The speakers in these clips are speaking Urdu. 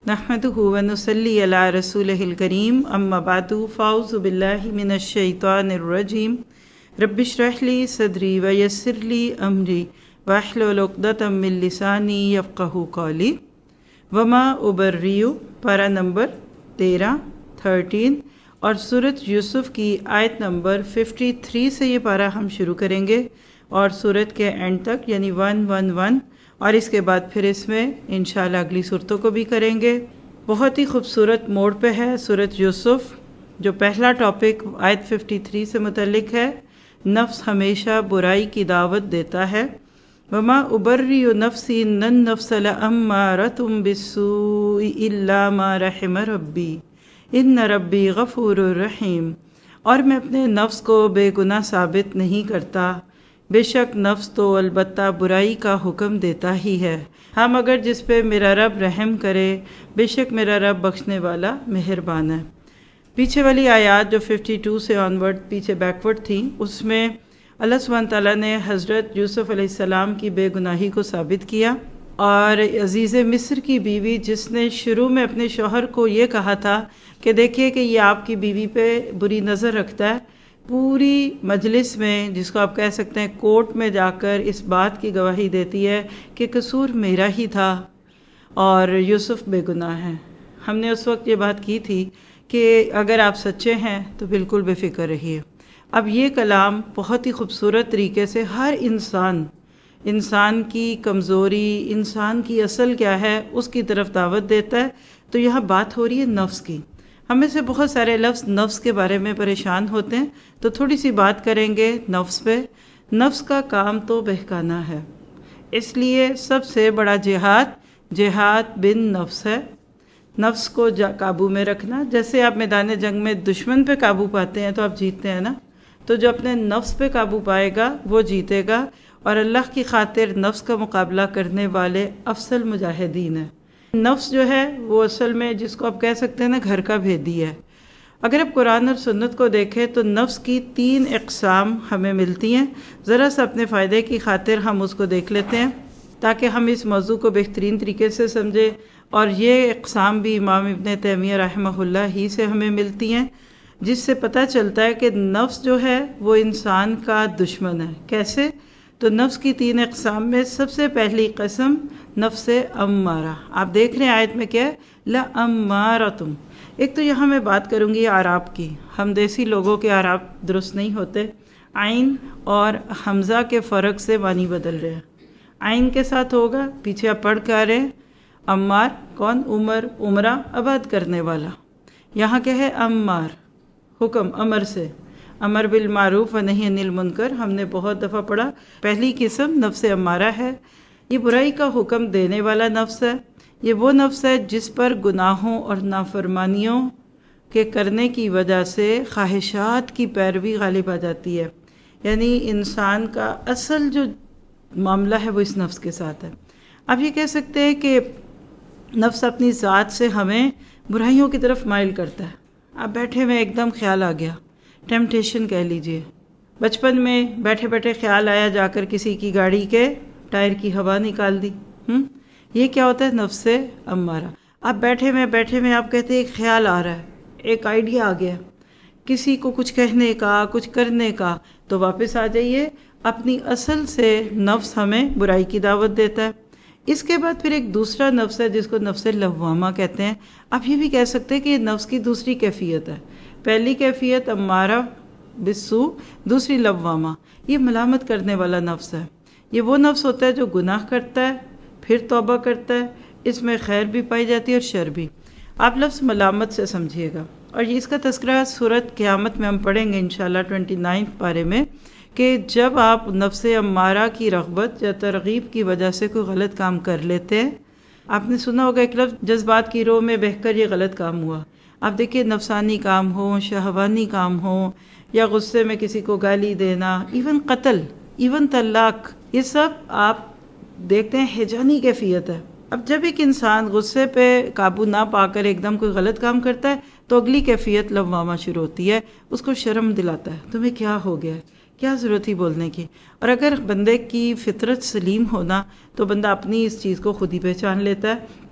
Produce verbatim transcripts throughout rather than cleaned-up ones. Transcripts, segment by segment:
नहमदुहु व नुसल्ली अला रसूलिहिल करीम अम्मा बादु फ़ाऊज़ु बिल्लाहि मिनश शैतानिर रजीम रब्बिश्रह ली सदरी व यस्सिर ली अमरी वाहलुल उक़दतम मिन लिसानी यफ़क़हू क़ौली। वमा उबर्रियु पारा नंबर तेरह थर्टीन और सूरत यूसुफ की आयत नंबर तिरेपन से ये पारा हम शुरू करेंगे और सूरत के एंड तक यानी वन वन वन और इसके बाद फिर इसमें इंशाल्लाह अगली सूरतों को भी करेंगे। बहुत ही खूबसूरत मोड़ पे है सूरत यूसुफ। जो पहला टॉपिक आयत तिरेपन से मुतल्लिक है, नफ्स हमेशा बुराई की दावत देता है। वमा उबर्रियु नफ्सी नन नफ्स लअम्मारतुम बिस्सूइ इल्ला मा रहिम रब्बी इन्न रब्बी गफूरुर रहीम। और मैं अपने नफ्स को बेगुनाह साबित नहीं करता, बेशक नफ्स तो अलबत्ता बुराई का हुक्म देता ही है। हाँ, मगर जिस पे मेरा रब रहम करे, बेशक मेरा रब बख्शने वाला मेहरबान है। पीछे वाली आयत जो बावन से ऑनवर्ड पीछे बैकवर्ड थी, उसमें अल्लाह सुब्हानहू तआला ने हज़रत यूसुफ अलैहिस्सलाम की बेगुनाही को साबित किया और अजीज़ मिस्र की बीवी जिसने शुरू में अपने शौहर को ये कहा था कि देखिए कि ये आपकी बीवी पे बुरी नज़र रखता है, पूरी मजलिस में, जिसको आप कह सकते हैं कोर्ट में जाकर इस बात की गवाही देती है कि कसूर मेरा ही था और यूसुफ बेगुनाह है। हमने उस वक्त ये बात की थी कि अगर आप सच्चे हैं तो बिल्कुल बेफिक्र रहिए। अब ये कलाम बहुत ही खूबसूरत तरीके से हर इंसान इंसान की कमज़ोरी, इंसान की असल क्या है, उसकी तरफ दावत देता है। तो यहाँ बात हो रही है नफ्स की। हमें से बहुत सारे लफ्ज़ नफ्स के बारे में परेशान होते हैं, तो थोड़ी सी बात करेंगे नफ्स पे। नफ्स का काम तो बहकाना है, इसलिए सबसे बड़ा जिहाद जिहाद बिन नफ्स है। नफ्स को काबू में रखना। जैसे आप मैदान जंग में दुश्मन पे काबू पाते हैं तो आप जीतते हैं ना, तो जो अपने नफ्स पे काबू पाएगा वो जीतेगा। और अल्लाह की खातिर नफ्स का मुकाबला करने वाले अफसल मुजाहिदीन है। नफ्स जो है वो असल में जिसको आप कह सकते हैं ना घर का भेदी है। अगर आप कुरान और सुन्नत को देखें तो नफ्स की तीन इक़साम हमें मिलती हैं। ज़रा सा अपने फ़ायदे की खातिर हम उसको देख लेते हैं ताकि हम इस मौजू को बेहतरीन तरीके से समझें। और ये इक़साम भी इमाम इब्न तैमिया रहमहुल्लाह ही से हमें मिलती हैं, जिससे पता चलता है कि नफ्स जो है वो इंसान का दुश्मन है। कैसे? तो नफ्स की तीन इक़साम में सबसे पहली कस्म नफ्स अम्मारा। आप देख रहे हैं आयत में क्या है, ला अम्मारतुम। एक तो यहाँ मैं बात करूँगी आराब की। हम देसी लोगों के आराब दुरुस्त नहीं होते। आइन और हमज़ा के फ़र्क से वानी बदल रहे हैं। आइन के साथ होगा, पीछे आप पढ़ के आ रहे हैं, अम्मार कौन? उमर, उमरा आबाद करने वाला। यहाँ क्या है? अम्मार, हुक्म अमर से, अमर बिल मारूफ व नही अनिल मुनकर। हमने बहुत दफ़ा पढ़ा। पहली किस्म नफ्स अम्मारा है। ये बुराई का हुक्म देने वाला नफ्स है। ये वो नफ्स है जिस पर गुनाहों और नाफरमानियों के करने की वजह से ख्वाहिशात की पैरवी गालिब आ जाती है। यानी इंसान का असल जो मामला है वो इस नफ्स के साथ है। आप ये कह सकते हैं कि नफ्स अपनी ज़ात से हमें बुराइयों की तरफ माइल करता है। आप बैठे में एकदम ख्याल आ गया, टेम्पटेशन कह लीजिए। बचपन में बैठे बैठे ख्याल आया जाकर किसी की गाड़ी के टायर की हवा निकाल दी। हम्म ये क्या होता है? नफ्स से अम्मारा। आप बैठे में बैठे में आप कहते हैं एक ख्याल आ रहा है, एक आइडिया आ गया किसी को कुछ कहने का, कुछ करने का, तो वापस आ जाइए। अपनी असल से नफ्स हमें बुराई की दावत देता है। इसके बाद फिर एक दूसरा नफ्स है जिसको नफ्स लव्वामा कहते हैं। आप ये भी कह सकते हैं कि ये नफ्स की दूसरी कैफियत है। पहली कैफियत अम्मारा बिस्सू, दूसरी लव्वामा। ये मलामत करने वाला नफ्स है। ये वो नफ्स होता है जो गुनाह करता है फिर तौबा करता है। इसमें खैर भी पाई जाती है और शर भी। आप लफ्ज़ मलामत से समझिएगा। और ये इसका तस्करा सूरत क़यामत में हम पढ़ेंगे इंशाल्लाह उनतीसवें पारे में, कि जब आप नफ्स अम्मारा की रग़बत या तरग़ीब की वजह से कोई गलत काम कर लेते हैं। आपने सुना होगा एक लफ्ज़, जज्बात की रोह में बहकर ये गलत काम हुआ। आप देखिए नफसानी काम हो, शहवानी काम हो, या गुस्से में किसी को गाली देना, इवन कत्ल, इवन तलाक, ये सब आप देखते हैं हिजानी कैफियत है। अब जब एक इंसान गुस्से पे काबू ना पाकर एकदम कोई गलत काम करता है तो अगली कैफियत लव्वामा शुरू होती है। उसको शर्म दिलाता है, तुम्हें क्या हो गया है, क्या ज़रूरत थी बोलने की। और अगर बंदे की फितरत सलीम होना तो बंदा अपनी इस चीज़ को खुद ही पहचान लेता है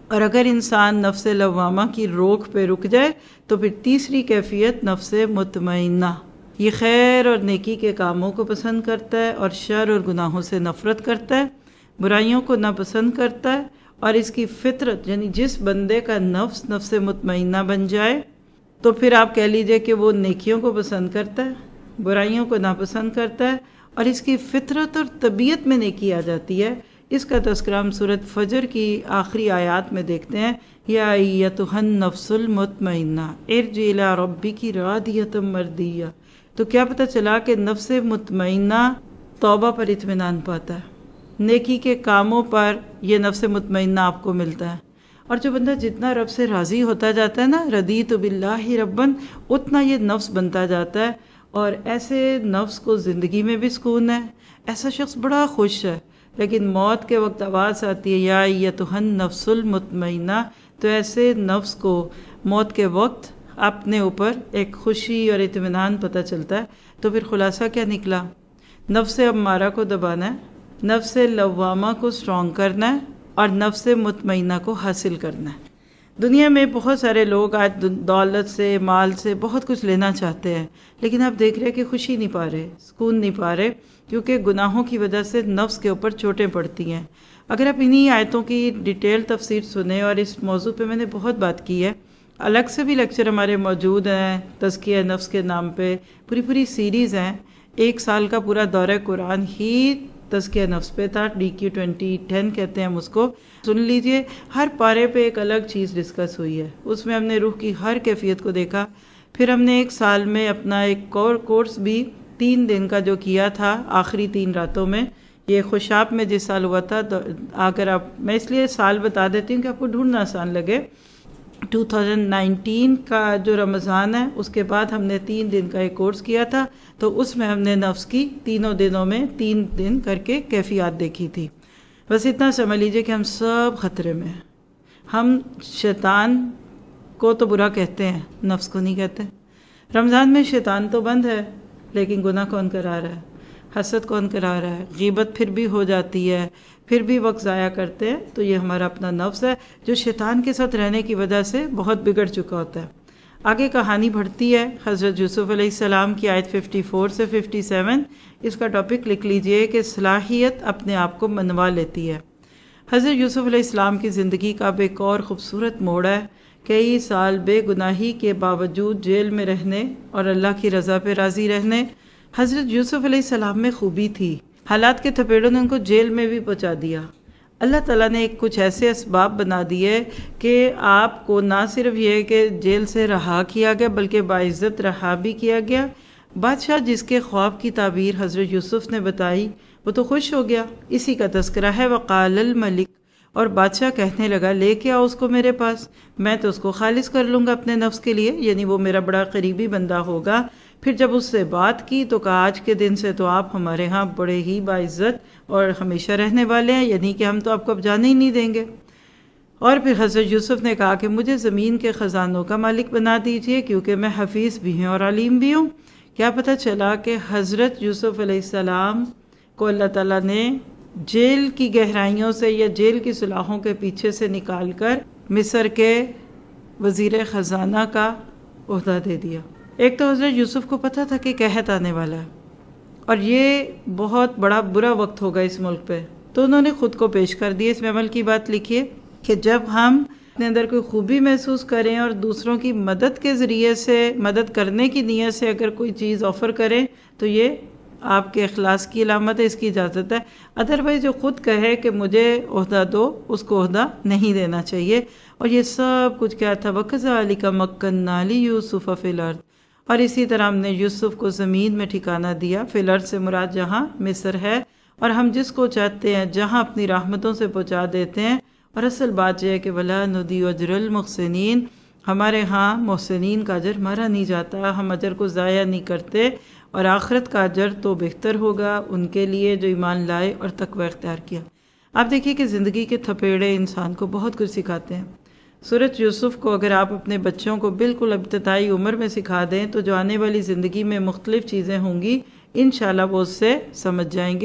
اور اگر انسان نفس لوامہ کی روک پہ رک جائے تو پھر تیسری کیفیت نفس مطمئنہ، یہ خیر اور نیکی کے کاموں کو پسند کرتا ہے اور شر اور گناہوں سے نفرت کرتا ہے، برائیوں کو ناپسند کرتا ہے، اور اس کی فطرت یعنی جس بندے کا نفس نفس مطمئنہ بن جائے تو پھر آپ کہہ لیجئے کہ وہ نیکیوں کو پسند کرتا ہے، برائیوں کو ناپسند کرتا ہے، اور اس کی فطرت اور طبیعت میں نیکی آ جاتی ہے۔ اس کا تذکرہ ہم سورۃ فجر کی آخری آیات میں دیکھتے ہیں، یا ایتھا النفس المطمئنہ ارجعی الی ربک راضیۃ مرضیہ۔ تو کیا پتہ چلا کہ نفس مطمئنہ توبہ پر اطمینان پاتا ہے، نیکی کے کاموں پر یہ نفس مطمئنہ آپ کو ملتا ہے۔ اور جو بندہ جتنا رب سے راضی ہوتا جاتا ہے نا، رضیت باللہ رباً، اتنا یہ نفس بنتا جاتا ہے، اور ایسے نفس کو زندگی میں بھی سکون ہے، ایسا شخص بڑا خوش ہے۔ لیکن موت کے وقت آواز آتی ہے یا ایتھا النفس المطمئنہ، تو ایسے نفس کو موت کے وقت اپنے اوپر ایک خوشی اور اطمینان پتہ چلتا ہے۔ تو پھر خلاصہ کیا نکلا؟ نفس امارہ کو دبانا ہے، نفس لوامہ کو سٹرونگ کرنا ہے، اور نفس مطمئنہ کو حاصل کرنا ہے۔ دنیا میں بہت سارے لوگ آج دولت سے، مال سے بہت کچھ لینا چاہتے ہیں، لیکن آپ دیکھ رہے کہ خوشی نہیں پا رہے، سکون نہیں پا رہے، کیونکہ گناہوں کی وجہ سے نفس کے اوپر چوٹیں پڑتی ہیں۔ اگر آپ انہی آیتوں کی ڈیٹیل تفسیر سنیں، اور اس موضوع پہ میں نے بہت بات کی ہے، الگ سے بھی لیکچر ہمارے موجود ہیں تزکیہ نفس کے نام پہ، پوری پوری سیریز ہیں، ایک سال کا پورا دورہ قرآن ہی تزکیہ نفس پہ تھا، ڈی کیو ٹوینٹی ٹین کہتے ہیں ہم اس کو، سن لیجئے۔ ہر پارے پہ ایک الگ چیز ڈسکس ہوئی ہے، اس میں ہم نے روح کی ہر کیفیت کو دیکھا۔ پھر ہم نے ایک سال میں اپنا ایک کور کورس بھی تین دن کا جو کیا تھا آخری تین راتوں میں، یہ خوشاب میں جس سال ہوا تھا، تو اگر آپ، میں اس لیے سال بتا دیتی ہوں کہ آپ کو ڈھونڈنا آسان لگے، دو ہزار انیس کا جو رمضان ہے اس کے بعد ہم نے تین دن کا ایک کورس کیا تھا، تو اس میں ہم نے نفس کی تینوں دنوں میں تین دن کر کے کیفیات دیکھی تھی۔ بس اتنا سمجھ لیجئے کہ ہم سب خطرے میں ہیں۔ ہم شیطان کو تو برا کہتے ہیں، نفس کو نہیں کہتے۔ رمضان میں شیطان تو بند ہے، لیکن گناہ کون کرا رہا ہے؟ حسد کون کرا رہا ہے؟ غیبت پھر بھی ہو جاتی ہے، پھر بھی وقت ضائع کرتے ہیں، تو یہ ہمارا اپنا نفس ہے جو شیطان کے ساتھ رہنے کی وجہ سے بہت بگڑ چکا ہوتا ہے۔ آگے کہانی بڑھتی ہے، حضرت یوسف علیہ السلام کی آیت چون سے سیون، اس کا ٹاپک لکھ لیجئے کہ صلاحیت اپنے آپ کو منوا لیتی ہے۔ حضرت یوسف علیہ السلام کی زندگی کا اب ایک اور خوبصورت موڑ ہے، کئی سال بے گناہی کے باوجود جیل میں رہنے اور اللہ کی رضا پہ راضی رہنے۔ حضرت یوسف علیہ السلام میں خوبی تھی، حالات کے تھپیڑوں نے ان کو جیل میں بھی پہنچا دیا۔ اللہ تعالیٰ نے ایک کچھ ایسے اسباب بنا دیے کہ آپ کو نہ صرف یہ کہ جیل سے رہا کیا گیا بلکہ باعزت رہا بھی کیا گیا۔ بادشاہ جس کے خواب کی تعبیر حضرت یوسف نے بتائی وہ تو خوش ہو گیا، اسی کا تذکرہ ہے، وقال الملک، اور بادشاہ کہنے لگا لے کے آؤ اس کو میرے پاس، میں تو اس کو خالص کر لوں گا اپنے نفس کے لیے، یعنی وہ میرا بڑا قریبی بندہ ہوگا۔ پھر جب اس سے بات کی تو کہا آج کے دن سے تو آپ ہمارے ہاں بڑے ہی باعزت اور ہمیشہ رہنے والے ہیں، یعنی کہ ہم تو آپ کو اب جانے ہی نہیں دیں گے۔ اور پھر حضرت یوسف نے کہا کہ مجھے زمین کے خزانوں کا مالک بنا دیجئے، کیونکہ میں حفیظ بھی ہوں اور علیم بھی ہوں۔ کیا پتہ چلا کہ حضرت یوسف علیہ السلام کو اللہ تعالیٰ نے جیل کی گہرائیوں سے یا جیل کی سلاخوں کے پیچھے سے نکال کر مصر کے وزیر خزانہ کا عہدہ دے دیا۔ ایک تو حضرت یوسف کو پتہ تھا کہ قحط آنے والا ہے اور یہ بہت بڑا برا وقت ہوگا اس ملک پہ، تو انہوں نے خود کو پیش کر دیا۔ اس میں عمل کی بات لکھیے کہ جب ہم اپنے اندر کوئی خوبی محسوس کریں اور دوسروں کی مدد کے ذریعے سے، مدد کرنے کی نیت سے اگر کوئی چیز آفر کریں تو یہ آپ کے اخلاص کی علامت ہے، اس کی اجازت ہے۔ ادروائز جو خود کہے کہ مجھے عہدہ دو، اس کو عہدہ نہیں دینا چاہیے۔ اور یہ سب کچھ کیا تھا، وَكَذَلِكَ مَكَّنَّا لِيُوسُفَ فِي الْأَرْضِ، اور اسی طرح ہم نے یوسف کو زمین میں ٹھکانہ دیا۔ فی الارض سے مراد جہاں مصر ہے، اور ہم جس کو چاہتے ہیں جہاں اپنی رحمتوں سے پہنچا دیتے ہیں۔ اور اصل بات یہ ہے کہ وَلَا نُضِيعُ أَجْرَ الْمُحْسِنِينَ، ہمارے ہاں محسنین کا اجر مارا نہیں جاتا، ہم اجر کو ضائع نہیں کرتے، اور آخرت کا اجر تو بہتر ہوگا ان کے لیے جو ایمان لائے اور تقوی اختیار کیا۔ آپ دیکھیے کہ زندگی کے تھپیڑے انسان کو بہت کچھ سکھاتے ہیں۔ سورۃ یوسف کو اگر آپ اپنے بچوں کو بالکل ابتدائی عمر میں سکھا دیں تو جو آنے والی زندگی میں مختلف چیزیں ہوں گی انشاءاللہ وہ اس سے سمجھ جائیں گے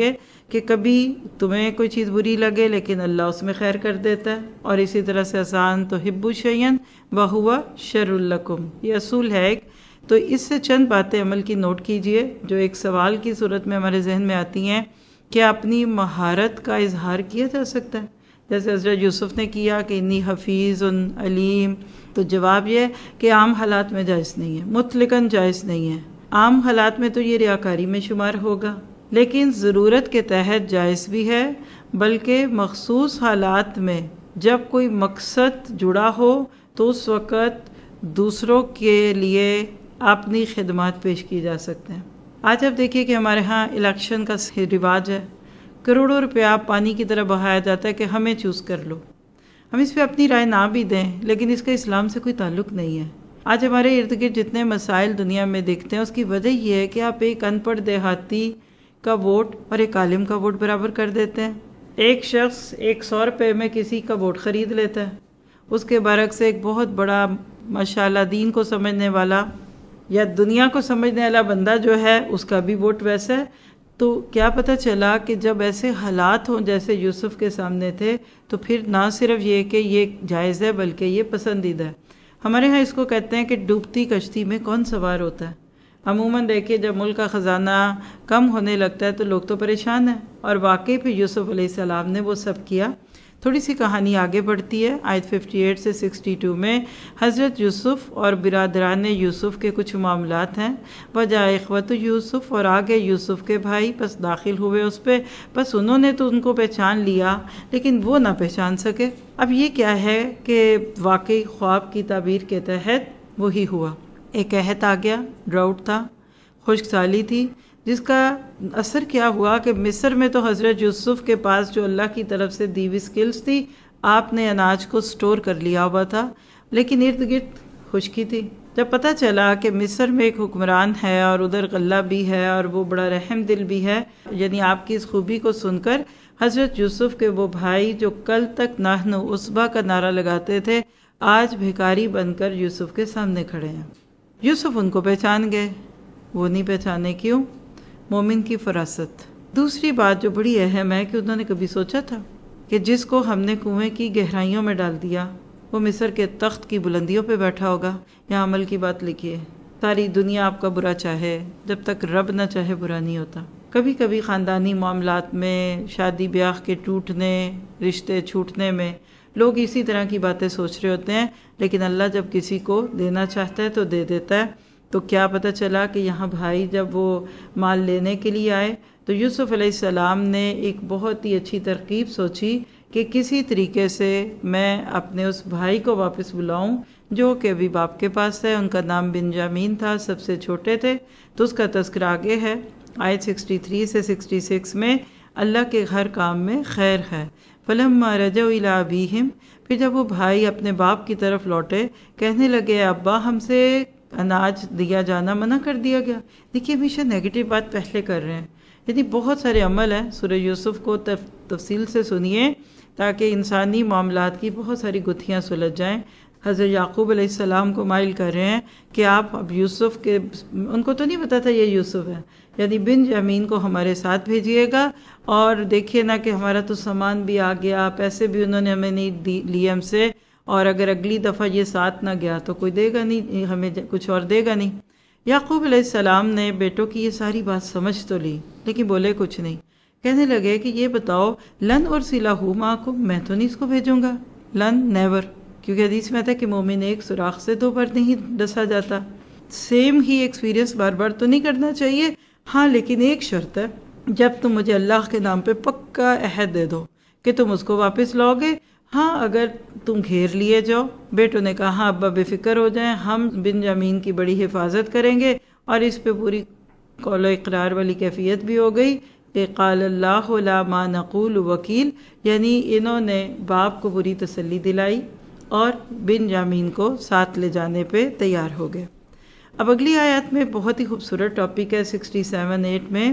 کہ کبھی تمہیں کوئی چیز بری لگے لیکن اللہ اس میں خیر کر دیتا ہے، اور اسی طرح سے آسان تو حب شیئن وہو شر لکم، یہ اصول ہے ایک۔ تو اس سے چند باتیں عمل کی نوٹ کیجئے جو ایک سوال کی صورت میں ہمارے ذہن میں آتی ہیں کہ اپنی مہارت کا اظہار کیا جا سکتا ہے، جیسے حضرت یوسف نے کیا کہ انی حفیظ علیم، تو جواب یہ کہ عام حالات میں جائز نہیں ہے، مطلقاً جائز نہیں ہے۔ عام حالات میں تو یہ ریاکاری میں شمار ہوگا، لیکن ضرورت کے تحت جائز بھی ہے، بلکہ مخصوص حالات میں جب کوئی مقصد جڑا ہو تو اس وقت دوسروں کے لیے اپنی خدمات پیش کی جا سکتے ہیں۔ آج آپ دیکھیے کہ ہمارے ہاں الیکشن کا رواج ہے، کروڑوں روپیہ پانی کی طرح بہایا جاتا ہے کہ ہمیں چوز کر لو۔ ہم اس پہ اپنی رائے نہ بھی دیں، لیکن اس کا اسلام سے کوئی تعلق نہیں ہے۔ آج ہمارے ارد گرد جتنے مسائل دنیا میں دیکھتے ہیں اس کی وجہ یہ ہے کہ آپ ایک ان پڑھ دیہاتی کا ووٹ اور ایک عالم کا ووٹ برابر کر دیتے ہیں۔ ایک شخص ایک سو روپے میں کسی کا ووٹ خرید لیتا ہے، اس کے برعکس ایک بہت بڑا ماشاءاللہ دین کو سمجھنے والا یا دنیا کو سمجھنے والا بندہ جو ہے اس کا بھی ووٹ ویسا ہے۔ تو کیا پتہ چلا کہ جب ایسے حالات ہوں جیسے یوسف کے سامنے تھے تو پھر نہ صرف یہ کہ یہ جائز ہے بلکہ یہ پسندیدہ ہے۔ ہمارے ہاں اس کو کہتے ہیں کہ ڈوبتی کشتی میں کون سوار ہوتا ہے۔ عموماً دیکھیے جب ملک کا خزانہ کم ہونے لگتا ہے تو لوگ تو پریشان ہیں، اور واقعی پھر یوسف علیہ السلام نے وہ سب کیا۔ تھوڑی سی کہانی آگے بڑھتی ہے، آیت اٹھاون سے اکسٹھ میں حضرت یوسف اور برادران یوسف کے کچھ معاملات ہیں۔ وجاء اخوۃ یوسف، اور آگے یوسف کے بھائی پس داخل ہوئے اس پہ، بس انہوں نے تو ان کو پہچان لیا لیکن وہ نہ پہچان سکے۔ اب یہ کیا ہے کہ واقعی خواب کی تعبیر کے تحت وہی ہوا۔ ایک قحط آ گیا، ڈراؤٹ تھا، خشک سالی تھی، جس کا اثر کیا ہوا کہ مصر میں تو حضرت یوسف کے پاس جو اللہ کی طرف سے دی ہوئی سکلز تھی، آپ نے اناج کو سٹور کر لیا ہوا تھا، لیکن ارد گرد خشکی تھی۔ جب پتہ چلا کہ مصر میں ایک حکمران ہے اور ادھر غلہ بھی ہے اور وہ بڑا رحم دل بھی ہے، یعنی آپ کی اس خوبی کو سن کر حضرت یوسف کے وہ بھائی جو کل تک نحن عصبہ کا نعرہ لگاتے تھے، آج بھکاری بن کر یوسف کے سامنے کھڑے ہیں۔ یوسف ان کو پہچان گئے، وہ نہیں پہچانے کیوں؟ مومن کی فراست۔ دوسری بات جو بڑی اہم ہے کہ انہوں نے کبھی سوچا تھا کہ جس کو ہم نے کنویں کی گہرائیوں میں ڈال دیا وہ مصر کے تخت کی بلندیوں پہ بیٹھا ہوگا؟ یہاں عمل کی بات لکھیے، ساری دنیا آپ کا برا چاہے، جب تک رب نہ چاہے برا نہیں ہوتا۔ کبھی کبھی خاندانی معاملات میں، شادی بیاہ کے ٹوٹنے، رشتے چھوٹنے میں لوگ اسی طرح کی باتیں سوچ رہے ہوتے ہیں، لیکن اللہ جب کسی کو دینا چاہتا ہے تو دے دیتا ہے۔ تو کیا پتہ چلا کہ یہاں بھائی جب وہ مال لینے کے لیے آئے تو یوسف علیہ السلام نے ایک بہت ہی اچھی ترکیب سوچی کہ کسی طریقے سے میں اپنے اس بھائی کو واپس بلاؤں جو کہ ابھی باپ کے پاس ہے۔ ان کا نام بنجامین تھا، سب سے چھوٹے تھے، تو اس کا تذکرہ آگے ہے آیت تریسٹھ سے چھیاسٹھ میں۔ اللہ کے ہر کام میں خیر ہے۔ فلما رجعوا الی ابیہم، پھر جب وہ بھائی اپنے باپ کی طرف لوٹے، کہنے لگے ابا ہم سے اناج دیا جانا منع کر دیا گیا۔ دیکھیے ہمیشہ نیگیٹو بات پہلے کر رہے ہیں، یعنی بہت سارے عمل ہیں۔ سورہ یوسف کو تفصیل سے سنیے تاکہ انسانی معاملات کی بہت ساری گتھیاں سلجھ جائیں۔ حضرت یعقوب علیہ السلام کو مائل کر رہے ہیں کہ آپ اب یوسف کے، ان کو تو نہیں پتا تھا یہ یوسف ہے، یعنی بنجامین کو ہمارے ساتھ بھیجیے گا، اور دیکھیے نا کہ ہمارا تو سامان بھی آ گیا، پیسے بھی انہوں نے ہمیں نہیں لیے ہم سے، اور اگر اگلی دفعہ یہ ساتھ نہ گیا تو کوئی دے گا نہیں، ہمیں کچھ اور دے گا نہیں۔ یعقوب علیہ السلام نے بیٹوں کی یہ ساری بات سمجھ تو لی لیکن بولے کچھ نہیں۔ کہنے لگے کہ یہ بتاؤ لن ارسلہ معکم، میں تو نہیں اس کو بھیجوں گا، لن نیور، کیونکہ حدیث میں آتا ہے کہ مومن ایک سوراخ سے دو بار نہیں ڈسا جاتا۔ سیم ہی ایکسپیرینس بار بار تو نہیں کرنا چاہیے، ہاں لیکن ایک شرط ہے، جب تم مجھے اللہ کے نام پہ پکا عہد دے دو کہ تم اس کو واپس لاؤ گے، ہاں اگر تم گھیر لیے جاؤ۔ بیٹوں نے کہا ہاں ابا بے فکر ہو جائیں، ہم بنجامین کی بڑی حفاظت کریں گے، اور اس پہ پوری قول و اقرار والی کیفیت بھی ہو گئی کہ قال اللہ لا ما نقول وکیل، یعنی انہوں نے باپ کو پوری تسلی دلائی اور بنجامین کو ساتھ لے جانے پہ تیار ہو گئے۔ اب اگلی آیات میں بہت ہی خوبصورت ٹاپک ہے سکسٹی سیون ایٹ میں،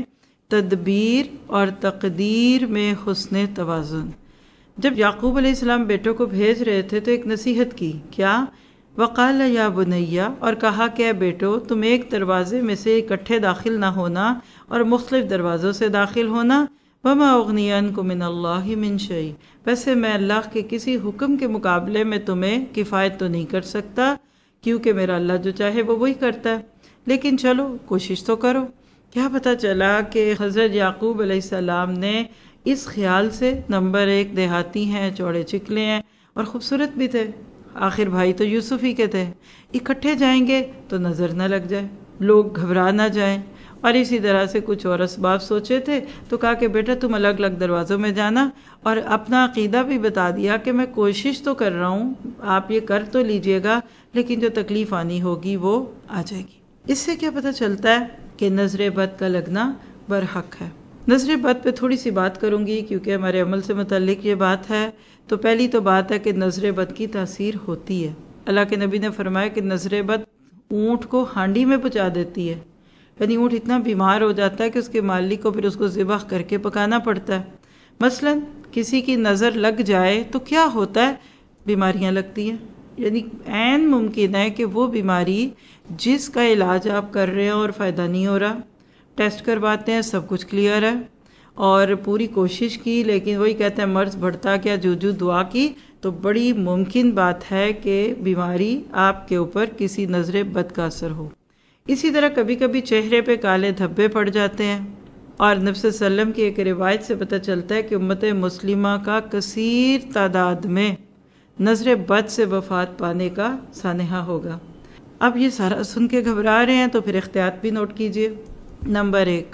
تدبیر اور تقدیر میں حسن توازن۔ جب یعقوب علیہ السلام بیٹوں کو بھیج رہے تھے تو ایک نصیحت کی، کیا؟ وقال یا بنیا، اور کہا کہ اے بیٹو تم ایک دروازے میں سے اکٹھے داخل نہ ہونا اور مختلف دروازوں سے داخل ہونا، وما اغنی عنکم من اللہ من شیء، ویسے میں اللہ کے کسی حکم کے مقابلے میں تمہیں کفایت تو نہیں کر سکتا، کیونکہ میرا اللہ جو چاہے وہ وہی کرتا ہے، لیکن چلو کوشش تو کرو۔ کیا پتہ چلا کہ حضرت یعقوب علیہ السلام نے اس خیال سے، نمبر ایک دیہاتی ہیں، چوڑے چکلے ہیں اور خوبصورت بھی تھے، آخر بھائی تو یوسف ہی کے تھے، اکٹھے جائیں گے تو نظر نہ لگ جائے، لوگ گھبرا نہ جائیں، اور اسی طرح سے کچھ اور اسباب سوچے تھے، تو کہا کہ بیٹا تم الگ الگ دروازوں میں جانا، اور اپنا عقیدہ بھی بتا دیا کہ میں کوشش تو کر رہا ہوں، آپ یہ کر تو لیجئے گا، لیکن جو تکلیف آنی ہوگی وہ آ جائے گی۔ اس سے کیا پتہ چلتا ہے کہ نظر بد کا لگنا برحق ہے۔ نظر بد پہ تھوڑی سی بات کروں گی کیونکہ ہمارے عمل سے متعلق یہ بات ہے۔ تو پہلی تو بات ہے کہ نظر بد کی تاثیر ہوتی ہے۔ اللہ کے نبی نے فرمایا کہ نظر بد اونٹ کو ہانڈی میں پچا دیتی ہے، یعنی اونٹ اتنا بیمار ہو جاتا ہے کہ اس کے مالک کو پھر اس کو ذبح کر کے پکانا پڑتا ہے۔ مثلا کسی کی نظر لگ جائے تو کیا ہوتا ہے؟ بیماریاں لگتی ہیں، یعنی عین ممکن ہے کہ وہ بیماری جس کا علاج آپ کر رہے ہیں اور فائدہ نہیں ہو رہا، ٹیسٹ کرواتے ہیں سب کچھ کلیئر ہے اور پوری کوشش کی، لیکن وہی کہتے ہیں مرض بڑھتا کیا جو جو دعا کی، تو بڑی ممکن بات ہے کہ بیماری آپ کے اوپر کسی نظر بد کا اثر ہو۔ اسی طرح کبھی کبھی چہرے پہ کالے دھبے پڑ جاتے ہیں، اور نبی صلی اللہ علیہ وسلم کی ایک روایت سے پتہ چلتا ہے کہ امت مسلمہ کا کثیر تعداد میں نظر بد سے وفات پانے کا سانحہ ہوگا۔ اب یہ سارا سن کے گھبرا رہے ہیں تو پھر احتیاط بھی نوٹ کیجئے۔ نمبر ایک،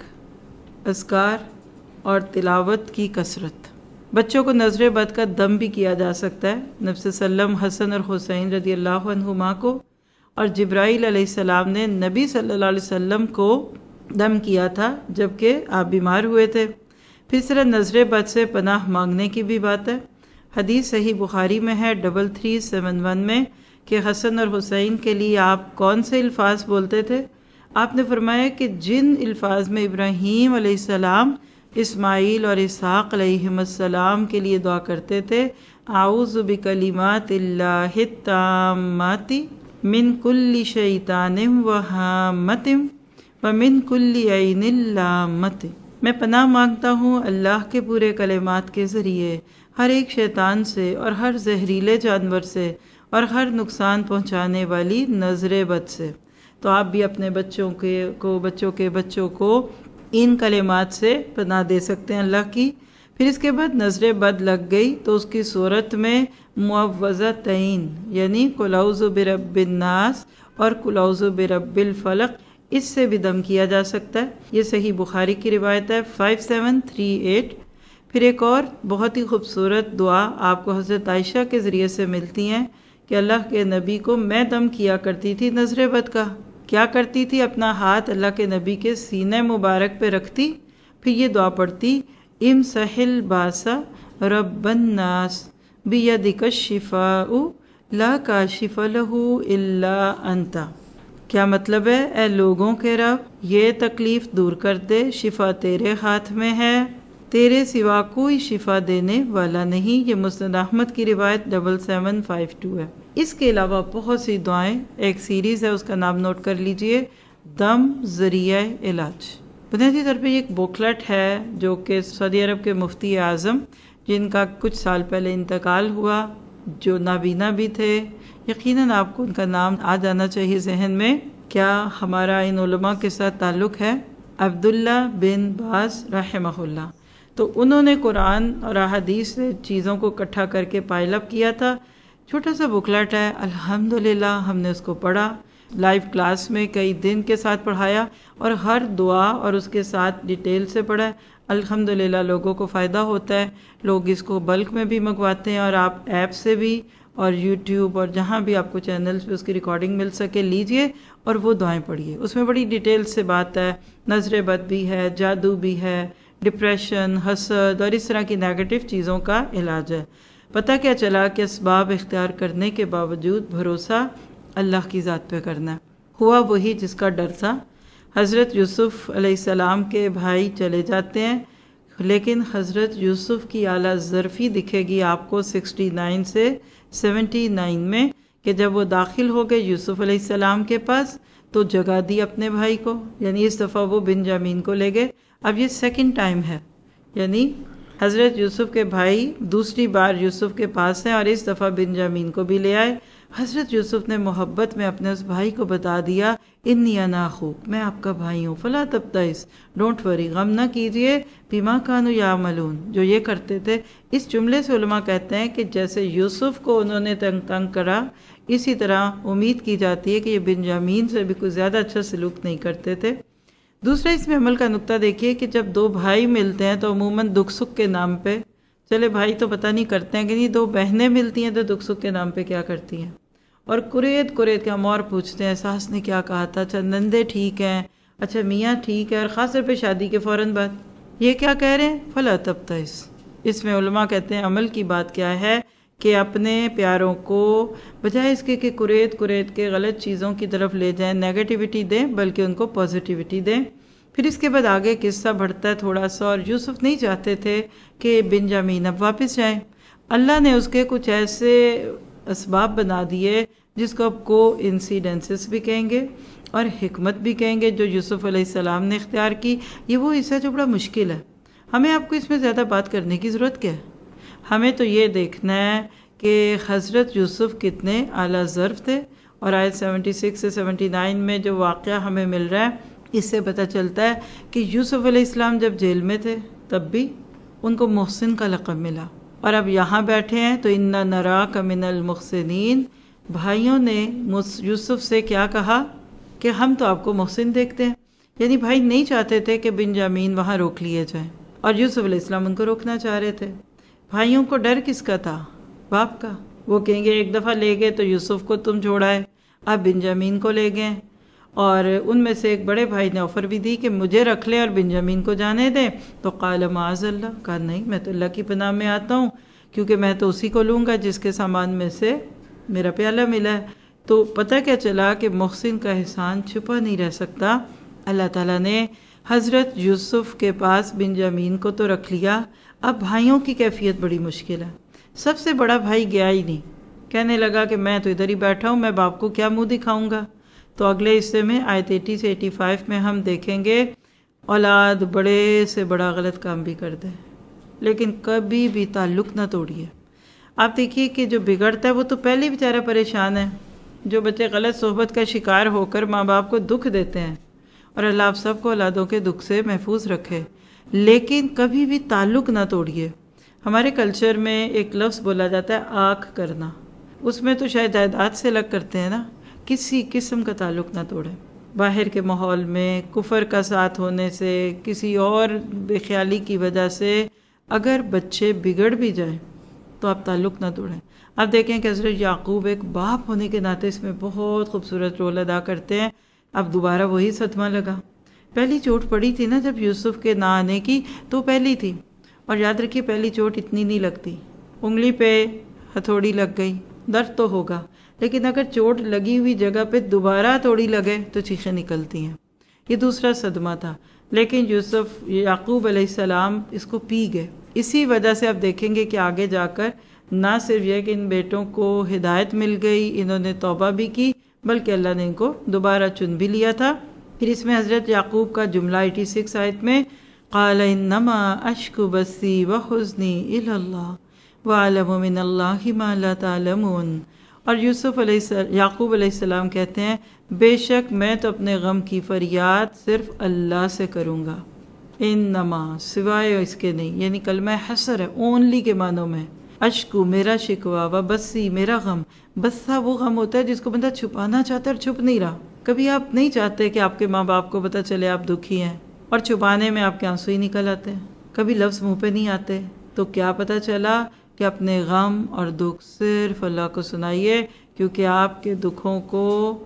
اذکار اور تلاوت کی کثرت۔ بچوں کو نظر بد کا دم بھی کیا جا سکتا ہے۔ نبی صلی اللہ علیہ وسلم حسن اور حسین رضی اللہ عنہما کو اور جبرائیل علیہ السلام نے نبی صلی اللہ علیہ وسلم کو دم کیا تھا جبکہ آپ بیمار ہوئے تھے۔ پھر اس طرح نظر بد سے پناہ مانگنے کی بھی بات ہے۔ حدیث صحیح بخاری میں ہے ڈبل تھری سیون ون میں کہ حسن اور حسین کے لیے آپ کون سے الفاظ بولتے تھے؟ آپ نے فرمایا کہ جن الفاظ میں ابراہیم علیہ السلام اسماعیل اور اسحاق علیہم السلام کے لیے دعا کرتے تھے، اعوذ بکلمات اللہ التامات من کل شیطان وہامت ومن کل عین لامت، میں پناہ مانگتا ہوں اللہ کے پورے کلمات کے ذریعے ہر ایک شیطان سے اور ہر زہریلے جانور سے اور ہر نقصان پہنچانے والی نظر بد سے۔ تو آپ بھی اپنے بچوں کے کو بچوں کے بچوں کو ان کلمات سے پناہ دے سکتے ہیں اللہ کی۔ پھر اس کے بعد نظر بد لگ گئی تو اس کی صورت میں معوذتین یعنی قل اعوذ برب الناس اور قل اعوذ برب الفلق، اس سے بھی دم کیا جا سکتا ہے۔ یہ صحیح بخاری کی روایت ہے فائیو سیون تھری ایٹ۔ پھر ایک اور بہت ہی خوبصورت دعا آپ کو حضرت عائشہ کے ذریعے سے ملتی ہیں کہ اللہ کے نبی کو میں دم کیا کرتی تھی نظر بد کا۔ کیا کرتی تھی؟ اپنا ہاتھ اللہ کے نبی کے سینے مبارک پہ رکھتی، پھر یہ دعا پڑھتی، امسح الباس رب الناس بیدک الشفاء لا کاشف لہ الا انت۔ کیا مطلب ہے؟ اے لوگوں کے رب، یہ تکلیف دور کر دے، شفا تیرے ہاتھ میں ہے، تیرے سوا کوئی شفا دینے والا نہیں۔ یہ مسند احمد کی روایت ڈبل سیون فائیو ٹو ہے۔ اس کے علاوہ بہت سی دعائیں، ایک سیریز ہے اس کا نام نوٹ کر لیجئے، دم ذریعہ علاج۔ بنیادی طور پہ یہ ایک بکلٹ ہے جو کہ سعودی عرب کے مفتی اعظم جن کا کچھ سال پہلے انتقال ہوا، جو نابینا بھی تھے، یقیناً آپ کو ان کا نام آ جانا چاہیے ذہن میں۔ کیا ہمارا ان علماء کے ساتھ تعلق ہے؟ عبداللہ بن باز رحمہ اللہ۔ تو انہوں نے قرآن اور احادیث سے چیزوں کو اکٹھا کر کے پائل اپ کیا تھا۔ چھوٹا سا بکلٹ ہے، الحمدللہ ہم نے اس کو پڑھا، لائیو کلاس میں کئی دن کے ساتھ پڑھایا اور ہر دعا اور اس کے ساتھ ڈیٹیل سے پڑھا ہے۔ الحمدللہ لوگوں کو فائدہ ہوتا ہے، لوگ اس کو بلک میں بھی منگواتے ہیں، اور آپ ایپ سے بھی اور یوٹیوب اور جہاں بھی آپ کو چینلز پہ اس کی ریکارڈنگ مل سکے لیجئے اور وہ دعائیں پڑھیے۔ اس میں بڑی ڈیٹیل سے بات ہے، نظر بد بھی ہے، جادو بھی ہے، ڈپریشن، حسد اور اس طرح کی نیگیٹو چیزوں کا علاج ہے۔ پتہ کیا چلا کہ اسباب اختیار کرنے کے باوجود بھروسہ اللہ کی ذات پہ کرنا ہے۔ ہوا وہی جس کا ڈر تھا۔ حضرت یوسف علیہ السلام کے بھائی چلے جاتے ہیں، لیکن حضرت یوسف کی اعلیٰ ظرفی دکھے گی آپ کو سکسٹی نائن سے سیونٹی نائن میں، کہ جب وہ داخل ہو گئے یوسف علیہ السلام کے پاس تو جگہ دی اپنے بھائی کو، یعنی اس دفعہ وہ بنجامین کو لے گئے۔ اب یہ سیکنڈ ٹائم ہے یعنی حضرت یوسف کے بھائی دوسری بار یوسف کے پاس ہیں اور اس دفعہ بنجامین کو بھی لے آئے۔ حضرت یوسف نے محبت میں اپنے اس بھائی کو بتا دیا، انی انا اخوک، میں آپ کا بھائی ہوں، فلا تبتئس، ڈونٹ وری، غم نہ کیجئے، بما کانوا یعملون، جو یہ کرتے تھے۔ اس جملے سے علماء کہتے ہیں کہ جیسے یوسف کو انہوں نے تنگ تنگ کرا، اسی طرح امید کی جاتی ہے کہ یہ بنجامین سے بھی کوئی زیادہ اچھا سلوک نہیں کرتے تھے۔ دوسرا اس میں عمل کا نقطہ دیکھیے کہ جب دو بھائی ملتے ہیں تو عموماً دکھ سکھ کے نام پہ، چلے بھائی تو پتہ نہیں کرتے ہیں کہ نہیں، دو بہنیں ملتی ہیں تو دکھ سکھ کے نام پہ کیا کرتی ہیں، اور قریت قریت کے ہم اور پوچھتے ہیں ساس نے کیا کہا تھا، اچھا نندے ٹھیک ہیں، اچھا میاں ٹھیک ہے، اور خاص طور پہ شادی کے فوراً بعد یہ کیا کہہ رہے ہیں، فلا تبتئس۔ اس میں علماء کہتے ہیں عمل کی بات کیا ہے کہ اپنے پیاروں کو بجائے اس کے کہ قریت قریت کے غلط چیزوں کی طرف لے جائیں، نیگیٹیوٹی دیں، بلکہ ان کو پازیٹیوٹی دیں۔ پھر اس کے بعد آگے قصہ بڑھتا ہے تھوڑا سا، اور یوسف نہیں چاہتے تھے کہ بنجامین اب واپس جائیں۔ اللہ نے اس کے کچھ ایسے اسباب بنا دیے جس کو اب کو انسیڈنسز بھی کہیں گے اور حکمت بھی کہیں گے، جو یوسف علیہ السلام نے اختیار کی۔ یہ وہ حصہ جو بڑا مشکل ہے، ہمیں آپ کو اس میں زیادہ بات کرنے کی ضرورت کیا ہے؟ ہمیں تو یہ دیکھنا ہے کہ حضرت یوسف کتنے اعلیٰ ظرف تھے، اور آیت سیونٹی سکس سے سیونٹی نائن میں جو واقعہ ہمیں مل رہا ہے اس سے پتہ چلتا ہے کہ یوسف علیہ السلام جب جیل میں تھے تب بھی ان کو محسن کا لقب ملا، اور اب یہاں بیٹھے ہیں تو انا نراک من المحسنین، بھائیوں نے یوسف سے کیا کہا کہ ہم تو آپ کو محسن دیکھتے ہیں، یعنی بھائی نہیں چاہتے تھے کہ بنجامین وہاں روک لیے جائیں، اور یوسف علیہ السلام ان کو روکنا چاہ رہے تھے۔ بھائیوں کو ڈر کس کا تھا؟ باپ کا۔ وہ کہیں گے ایک دفعہ لے گئے تو یوسف کو تم چھوڑائے، اب بنجامین کو لے گئے، اور ان میں سے ایک بڑے بھائی نے آفر بھی دی کہ مجھے رکھ لیں اور بنجامین کو جانے دیں، تو قال معاذ اللہ، کہا نہیں میں تو اللہ کی پناہ میں آتا ہوں، کیونکہ میں تو اسی کو لوں گا جس کے سامان میں سے میرا پیالہ ملا ہے۔ تو پتہ کیا چلا کہ محسن کا احسان چھپا نہیں رہ سکتا۔ اللہ تعالیٰ نے حضرت یوسف کے پاس بنجامین کو تو رکھ لیا، اب بھائیوں کی کیفیت بڑی مشکل ہے۔ سب سے بڑا بھائی گیا ہی نہیں، کہنے لگا کہ میں تو ادھر ہی بیٹھا ہوں، میں باپ کو کیا منہ دکھاؤں گا۔ تو اگلے حصے میں آیت اسی سے پچاسی میں ہم دیکھیں گے اولاد بڑے سے بڑا غلط کام بھی کر دے لیکن کبھی بھی تعلق نہ توڑیے۔ آپ دیکھیے کہ جو بگڑتا ہے وہ تو پہلے بیچارہ پریشان ہے، جو بچے غلط صحبت کا شکار ہو کر ماں باپ کو دکھ دیتے ہیں، اور اللہ آپ سب کو اولادوں کے دکھ سے محفوظ رکھے، لیکن کبھی بھی تعلق نہ توڑیے۔ ہمارے کلچر میں ایک لفظ بولا جاتا ہے آنکھ کرنا، اس میں تو شاید جائیداد سے الگ کرتے ہیں نا، کسی قسم کا تعلق نہ توڑیں۔ باہر کے ماحول میں کفر کا ساتھ ہونے سے، کسی اور بے خیالی کی وجہ سے اگر بچے بگڑ بھی جائیں تو آپ تعلق نہ توڑیں۔ اب دیکھیں کہ حضرت یعقوب ایک باپ ہونے کے ناطے اس میں بہت خوبصورت رول ادا کرتے ہیں۔ اب دوبارہ وہی صدمہ لگا، پہلی چوٹ پڑی تھی نا جب یوسف کے نہ آنے کی، تو پہلی تھی، اور یاد رکھیے پہلی چوٹ اتنی نہیں لگتی، انگلی پہ ہتھوڑی لگ گئی درد تو ہوگا، لیکن اگر چوٹ لگی ہوئی جگہ پہ دوبارہ تھوڑی لگے تو چیخیں نکلتی ہیں۔ یہ دوسرا صدمہ تھا، لیکن یوسف یعقوب علیہ السلام اس کو پی گئے۔ اسی وجہ سے آپ دیکھیں گے کہ آگے جا کر نہ صرف یہ کہ ان بیٹوں کو ہدایت مل گئی، انہوں نے توبہ بھی کی، بلکہ اللہ نے ان کو دوبارہ چن بھی لیا تھا۔ پھر اس میں حضرت یعقوب کا جملہ اٹھاسی آیت میں قال انما اشکو بثی وحزنی الی اللہ واعلم من اللہ ما لا تعلمون، اور یوسف علیہ السلام یعقوب علیہ السلام کہتے ہیں بے شک میں تو اپنے غم کی فریاد صرف اللہ سے کروں گا، انما سوائے اس کے نہیں، یعنی کلمہ حصر ہے، اونلی کے معنوں میں، اشکو میرا شکوہ، و بسی میرا غم۔ بسا وہ غم ہوتا ہے جس کو بندہ چھپانا چاہتا ہے اور چھپ نہیں رہا۔ کبھی آپ نہیں چاہتے کہ آپ کے ماں باپ کو پتہ چلے آپ دکھی ہیں، اور چھپانے میں آپ کے آنسو ہی نکل آتے ہیں، کبھی لفظ منہ پہ نہیں آتے، تو کیا پتہ چلا کہ اپنے غم اور دکھ صرف اللہ کو سنائیے، کیونکہ آپ کے دکھوں کو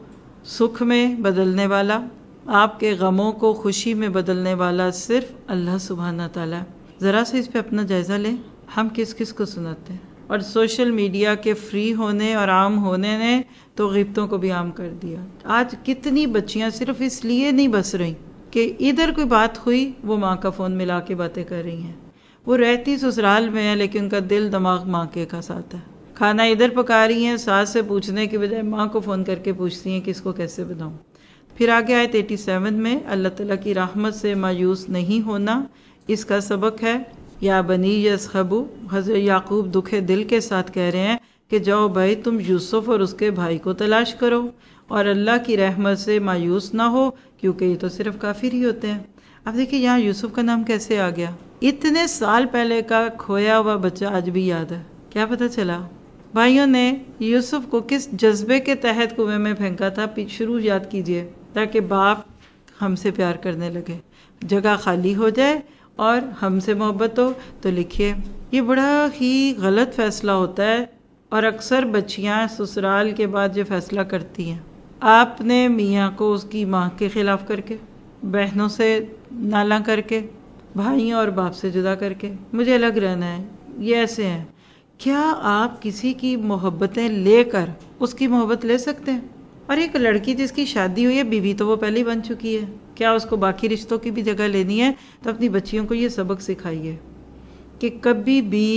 سکھ میں بدلنے والا، آپ کے غموں کو خوشی میں بدلنے والا صرف اللہ سبحانہ تعالیٰ۔ ذرا سے اس پہ اپنا جائزہ لیں، ہم کس کس کو سناتے ہیں، اور سوشل میڈیا کے فری ہونے اور عام ہونے نے تو غیبتوں کو بھی عام کر دیا۔ آج کتنی بچیاں صرف اس لیے نہیں بس رہی کہ ادھر کوئی بات ہوئی وہ ماں کا فون ملا کے باتیں کر رہی ہیں، وہ رہتی سسرال میں ہے لیکن ان کا دل دماغ ماں کے کا ساتھ ہے، کھانا ادھر پکا رہی ہیں، ساس سے پوچھنے کی بجائے ماں کو فون کر کے پوچھتی ہیں کہ اس کو کیسے بناؤں۔ پھر آگے آیت ساٹھ میں اللہ تعالیٰ کی رحمت سے مایوس نہیں ہونا، اس کا سبق ہے یا بنی یسخبو، حضرت یعقوب دکھے دل کے ساتھ کہہ رہے ہیں کہ جاؤ بھائی تم یوسف اور اس کے بھائی کو تلاش کرو اور اللہ کی رحمت سے مایوس نہ ہو، کیونکہ یہ تو صرف کافر ہی ہوتے ہیں۔ اب دیکھیں یہاں یوسف کا نام کیسے آ گیا، اتنے سال پہلے کا کھویا ہوا بچہ آج بھی یاد ہے۔ کیا پتہ چلا بھائیوں نے یوسف کو کس جذبے کے تحت کنویں میں پھینکا تھا، شروع یاد کیجئے، تاکہ باپ ہم سے پیار کرنے لگے، جگہ خالی ہو جائے اور ہم سے محبت ہو۔ تو لکھیے یہ بڑا ہی غلط فیصلہ ہوتا ہے، اور اکثر بچیاں سسرال کے بعد یہ فیصلہ کرتی ہیں، آپ نے میاں کو اس کی ماں کے خلاف کر کے، بہنوں سے نالاں کر کے، بھائیوں اور باپ سے جدا کر کے مجھے الگ رہنا ہے، یہ ایسے ہیں۔ کیا آپ کسی کی محبتیں لے کر اس کی محبت لے سکتے ہیں؟ اور ایک لڑکی جس کی شادی ہوئی ہے، بیوی تو وہ پہلے ہی بن چکی ہے، کیا اس کو باقی رشتوں کی بھی جگہ لینی ہے؟ تو اپنی بچیوں کو یہ سبق سکھائیے کہ کبھی بھی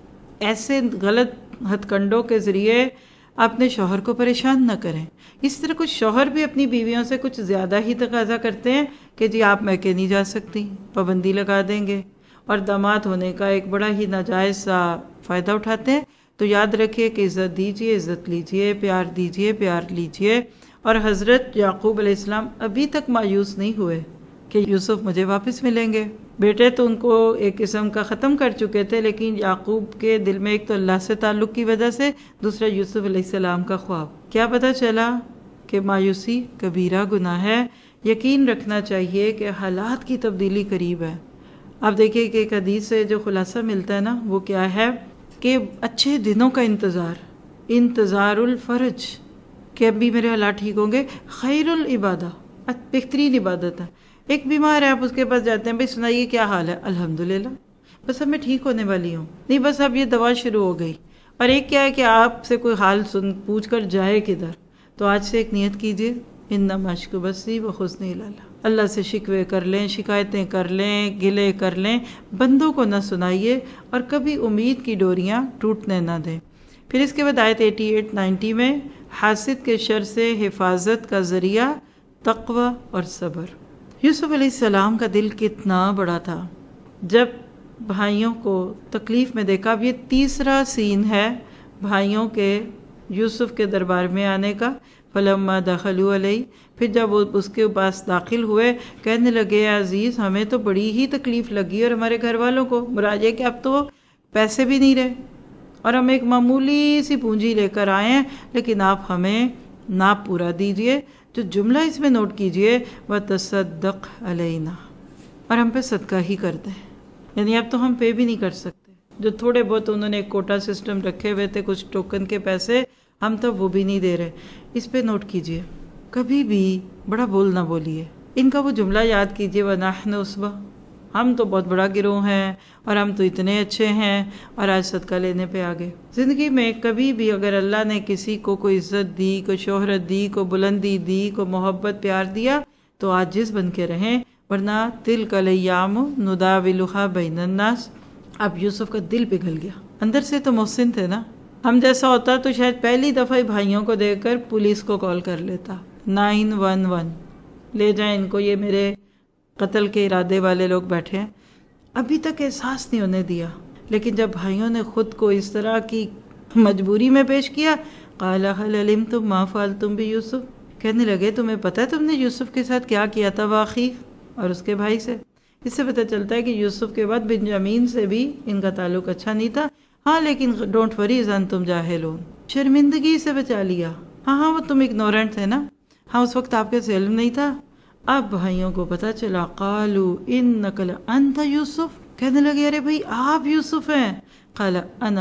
ایسے غلط ہتھ کنڈوں کے ذریعے اپنے شوہر کو پریشان نہ کریں۔ اس طرح کچھ شوہر بھی اپنی بیویوں سے کچھ زیادہ ہی تقاضا کرتے ہیں کہ جی آپ میکے نہیں جا سکتی، پابندی لگا دیں گے، اور داماد ہونے کا ایک بڑا ہی ناجائز سا فائدہ اٹھاتے ہیں۔ تو یاد رکھیے کہ عزت دیجیے، عزت لیجیے، پیار دیجیے، پیار لیجیے۔ اور حضرت یعقوب علیہ السلام ابھی تک مایوس نہیں ہوئے کہ یوسف مجھے واپس ملیں گے۔ بیٹے تو ان کو ایک قسم کا ختم کر چکے تھے، لیکن یعقوب کے دل میں ایک تو اللہ سے تعلق کی وجہ سے، دوسرا یوسف علیہ السلام کا خواب۔ کیا پتہ چلا کہ مایوسی کبیرہ گناہ ہے۔ یقین رکھنا چاہیے کہ حالات کی تبدیلی قریب ہے۔ اب دیکھیے کہ ایک حدیث سے جو خلاصہ ملتا ہے نا، وہ کیا ہے کہ اچھے دنوں کا انتظار، انتظار الفرج، کہ ابھی میرے حالات ٹھیک ہوں گے، خیر العبادہ، بہترین عبادت ہے۔ ایک بیمار ہے، آپ اس کے پاس جاتے ہیں، بھائی سنائیے کیا حال ہے؟ الحمدللہ، بس اب میں ٹھیک ہونے والی ہوں، نہیں بس اب یہ دوا شروع ہو گئی۔ اور ایک کیا ہے کہ آپ سے کوئی حال سن پوچھ کر جائے کدھر، تو آج سے ایک نیت کیجئے، انما اشکو بثی وحزن الی اللہ، اللہ سے شکوے کر لیں، شکایتیں کر لیں، گلے کر لیں، بندوں کو نہ سنائیے، اور کبھی امید کی ڈوریاں ٹوٹنے نہ دیں۔ پھر اس کے بعد آیت اٹھاسی نوے میں حاسد کے شر سے حفاظت کا ذریعہ تقوی اور صبر۔ یوسف علیہ السلام کا دل کتنا بڑا تھا، جب بھائیوں کو تکلیف میں دیکھا۔ اب یہ تیسرا سین ہے بھائیوں کے یوسف کے دربار میں آنے کا۔ فلما دخلوا علیہ، پھر جب وہ اس کے پاس داخل ہوئے، کہنے لگے عزیز ہمیں تو بڑی ہی تکلیف لگی، اور ہمارے گھر والوں کو، مراد یہ کہ اب تو پیسے بھی نہیں رہے اور ہم ایک معمولی سی پونجی لے کر آئے ہیں، لیکن آپ ہمیں ناپ پورا دیجئے۔ جو جملہ اس میں نوٹ کیجئے، وَتَصَدَّقْ عَلَيْنَا، اور ہم پہ صدقہ ہی کر دیں، یعنی اب تو ہم پے بھی نہیں کر سکتے۔ جو تھوڑے بہت انہوں نے ایک کوٹا سسٹم رکھے ہوئے تھے، کچھ ٹوکن کے پیسے، ہم تو وہ بھی نہیں دے رہے۔ اس پہ نوٹ کیجئے، کبھی بھی بڑا بول نہ بولیے۔ ان کا وہ جملہ یاد کیجئے، وَنَحْنُ عُصْبَةٌ، ہم تو بہت بڑا گروہ ہیں اور ہم تو اتنے اچھے ہیں، اور آج صدقہ لینے پہ آگے۔ زندگی میں کبھی بھی اگر اللہ نے کسی کو کوئی عزت دی، کوئی شہرت دی، کوئی بلندی دی، کوئی محبت پیار دیا، تو عاجز بن کے رہیں، ورنہ تِلْکَ الْأَیَّامُ نُدَاوِلُهَا بَیْنَ النَّاسِ۔ اب یوسف کا دل پگھل گیا، اندر سے تو محسن تھے نا، ہم جیسا ہوتا تو شاید پہلی دفعہ ہی بھائیوں کو دیکھ کر پولیس کو کال کر لیتا، نائن ون ون، لے جائیں ان کو، یہ میرے قتل کے ارادے والے لوگ بیٹھے ہیں۔ ابھی تک احساس نہیں ہونے دیا، لیکن جب بھائیوں نے خود کو اس طرح کی مجبوری میں پیش کیا، قال هل علمتم ما فعلتم بيوسف، کہنے لگے تمہیں پتہ ہے تم نے یوسف کے ساتھ کیا کیا تھا واخی، اور اس کے بھائی سے۔ اس سے پتہ چلتا ہے کہ یوسف کے بعد بنیامین سے بھی ان کا تعلق اچھا نہیں تھا۔ ہاں لیکن ڈونٹ وری انتم جاہلون، شرمندگی سے بچا لیا۔ ہاں ہاں وہ تم اگنورنٹ تھے نا، ہاں اس وقت آپ کے سے علم نہیں تھا۔ اب بھائیوں کو پتا چلا، قالوا انک لانت یوسف، کہنے لگے ارے بھائی آپ یوسف ہیں۔ قال انا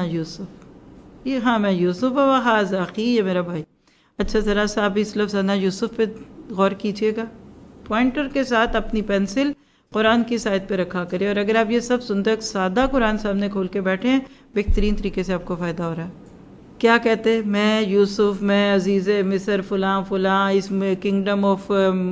یوسف، یہ ہاں میں یوسف و ھذا اخی، یہ میرا بھائی۔ اچھا ذرا سا آپ اس لفظ انا یوسف پہ غور کیجیے گا، پوائنٹر کے ساتھ اپنی پینسل قرآن کی سائٹ پہ رکھا کرے، اور اگر آپ یہ سب سنتے ایک سادہ قرآن سامنے کھول کے بیٹھے ہیں، بہترین طریقے سے آپ کو فائدہ ہو رہا ہے۔ کیا کہتے، میں یوسف، میں عزیز مصر فلاں فلاں، اس میں کنگڈم آف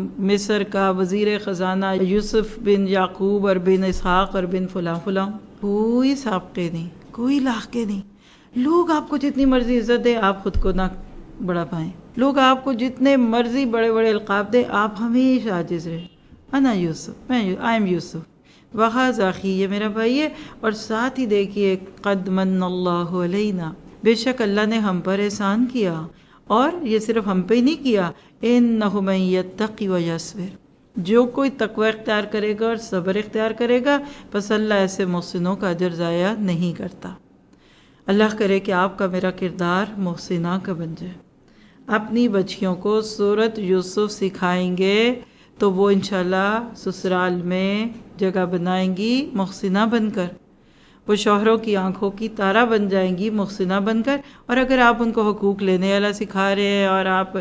مصر کا وزیر خزانہ یوسف بن یعقوب اور بن اسحاق اور بن فلاں فلاں، کوئی سابقے نہیں، کوئی لاحقے نہیں۔ لوگ آپ کو جتنی مرضی عزت دے، آپ خود کو نہ بڑا پائیں، لوگ آپ کو جتنے مرضی بڑے بڑے القاب دے، آپ ہمیشہ عاجز رہے۔ انا یوسف، میں آئی ایم یوسف، وہذا اخی، یہ میرا بھائی ہے، اور ساتھ ہی دیکھیے قد من اللہ علینا، بے شک اللہ نے ہم پر احسان کیا، اور یہ صرف ہم پہ ہی نہیں کیا، انہ من یتقی ویصبر، جو کوئی تقوی اختیار کرے گا اور صبر اختیار کرے گا پس اللہ ایسے محسنوں کا اجر ضائع نہیں کرتا۔ اللہ کرے کہ آپ کا میرا کردار محسنہ کا بن جائے۔ اپنی بچیوں کو سورۃ یوسف سکھائیں گے تو وہ انشاءاللہ سسرال میں جگہ بنائیں گی محسنہ بن کر، وہ شوہروں کی آنکھوں کی تارہ بن جائیں گی محسنہ بن کر۔ اور اگر آپ ان کو حقوق لینے والا سکھا رہے ہیں اور آپ